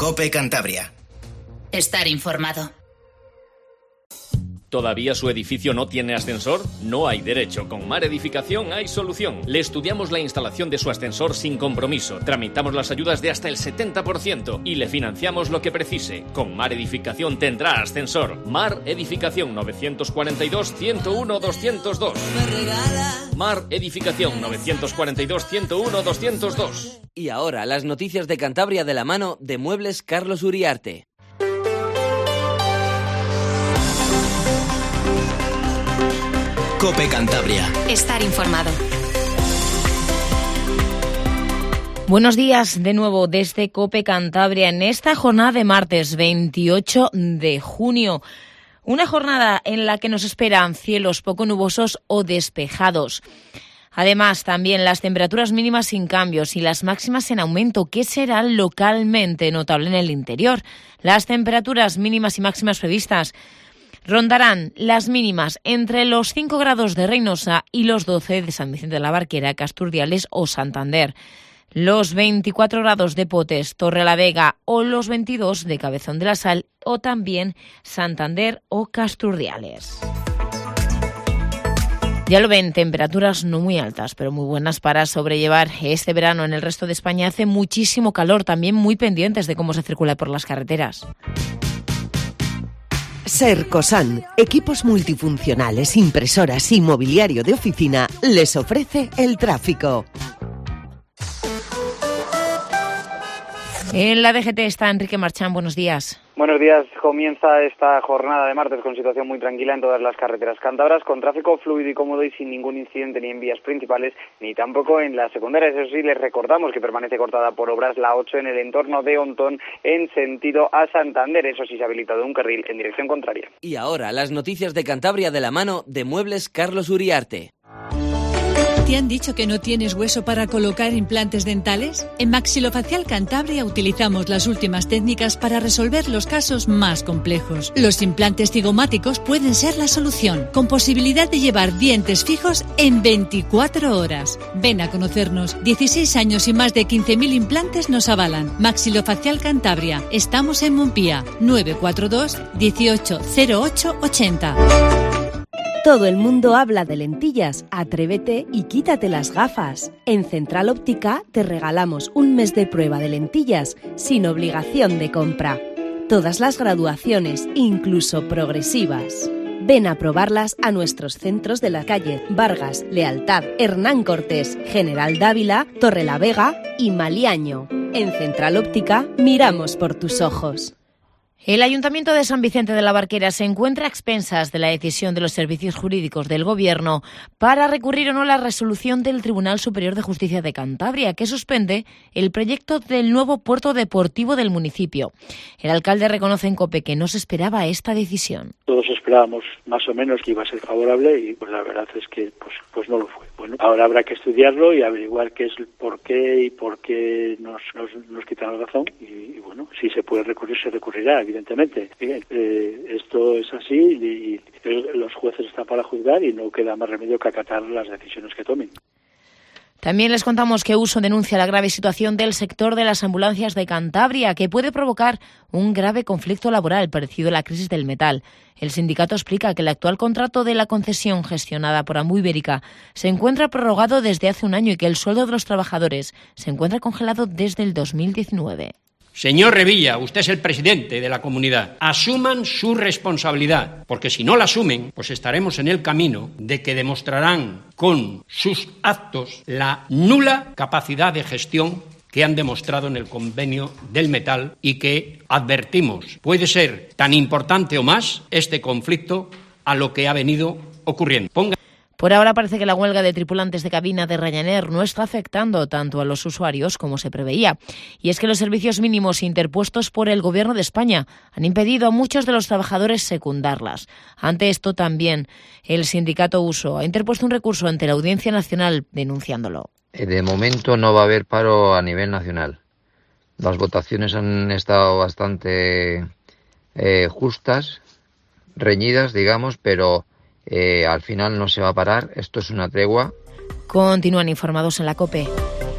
COPE Cantabria. Estar informado. ¿Todavía su edificio no tiene ascensor? No hay derecho. Con Mar Edificación hay solución. Le estudiamos la instalación de su ascensor sin compromiso. Tramitamos las ayudas de hasta el 70% y le financiamos lo que precise. Con Mar Edificación tendrá ascensor. Mar Edificación 942-101-202. Mar Edificación 942-101-202. Y ahora las noticias de Cantabria de la mano de Muebles Carlos Uriarte. COPE Cantabria. Estar informado. Buenos días de nuevo desde COPE Cantabria en esta jornada de martes 28 de junio. Una jornada en la que nos esperan cielos poco nubosos o despejados. Además, también las temperaturas mínimas sin cambios y las máximas en aumento, que será localmente notable en el interior. Las temperaturas mínimas y máximas previstas rondarán las mínimas entre los 5 grados de Reynosa y los 12 de San Vicente de la Barquera, Casturdiales o Santander. Los 24 grados de Potes, Torrelavega o los 22 de Cabezón de la Sal o también Santander o Casturdiales. Ya lo ven, temperaturas no muy altas, pero muy buenas para sobrellevar este verano. En el resto de España hace muchísimo calor, también muy pendientes de cómo se circula por las carreteras. Sercosan, equipos multifuncionales, impresoras y mobiliario de oficina, les ofrece el tráfico. En la DGT está Enrique Marchán, buenos días. Buenos días. Comienza esta jornada de martes con situación muy tranquila en todas las carreteras cántabras, con tráfico fluido y cómodo y sin ningún incidente ni en vías principales ni tampoco en las secundarias. Eso sí, les recordamos que permanece cortada por obras la 8 en el entorno de Ontón en sentido a Santander. Eso sí, se ha habilitado un carril en dirección contraria. Y ahora las noticias de Cantabria de la mano de Muebles Carlos Uriarte. ¿Te han dicho que no tienes hueso para colocar implantes dentales? En Maxilofacial Cantabria utilizamos las últimas técnicas para resolver los casos más complejos. Los implantes cigomáticos pueden ser la solución, con posibilidad de llevar dientes fijos en 24 horas. Ven a conocernos. 16 años y más de 15.000 implantes nos avalan. Maxilofacial Cantabria. Estamos en Montpía. 942 18 08 80. Todo el mundo habla de lentillas. Atrévete y quítate las gafas. En Central Óptica te regalamos un mes de prueba de lentillas sin obligación de compra. Todas las graduaciones, incluso progresivas. Ven a probarlas a nuestros centros de la calle Vargas, Lealtad, Hernán Cortés, General Dávila, Torrelavega y Maliaño. En Central Óptica miramos por tus ojos. El Ayuntamiento de San Vicente de la Barquera se encuentra a expensas de la decisión de los servicios jurídicos del Gobierno para recurrir o no la resolución del Tribunal Superior de Justicia de Cantabria, que suspende el proyecto del nuevo puerto deportivo del municipio. El alcalde reconoce en COPE que no se esperaba esta decisión. Todos esperábamos más o menos que iba a ser favorable y pues la verdad es que pues no lo fue. Bueno, ahora habrá que estudiarlo y averiguar qué es el por qué y por qué nos quitan la razón y bueno, si se puede recurrir, se recurrirá, evidentemente. Esto es así y los jueces están para juzgar y no queda más remedio que acatar las decisiones que tomen. También les contamos que Uso denuncia la grave situación del sector de las ambulancias de Cantabria, que puede provocar un grave conflicto laboral parecido a la crisis del metal. El sindicato explica que el actual contrato de la concesión gestionada por Ambu Ibérica se encuentra prorrogado desde hace un año y que el sueldo de los trabajadores se encuentra congelado desde el 2019. Señor Revilla, usted es el presidente de la comunidad. Asuman su responsabilidad, porque si no la asumen, pues estaremos en el camino de que demostrarán con sus actos la nula capacidad de gestión que han demostrado en el convenio del metal y que advertimos puede ser tan importante o más este conflicto a lo que ha venido ocurriendo. Por ahora parece que la huelga de tripulantes de cabina de Ryanair no está afectando tanto a los usuarios como se preveía. Y es que los servicios mínimos interpuestos por el Gobierno de España han impedido a muchos de los trabajadores secundarlas. Ante esto también el sindicato Uso ha interpuesto un recurso ante la Audiencia Nacional denunciándolo. De momento no va a haber paro a nivel nacional. Las votaciones han estado bastante justas, reñidas, digamos, pero al final no se va a parar. Esto es una tregua. Continúan informados en la COPE.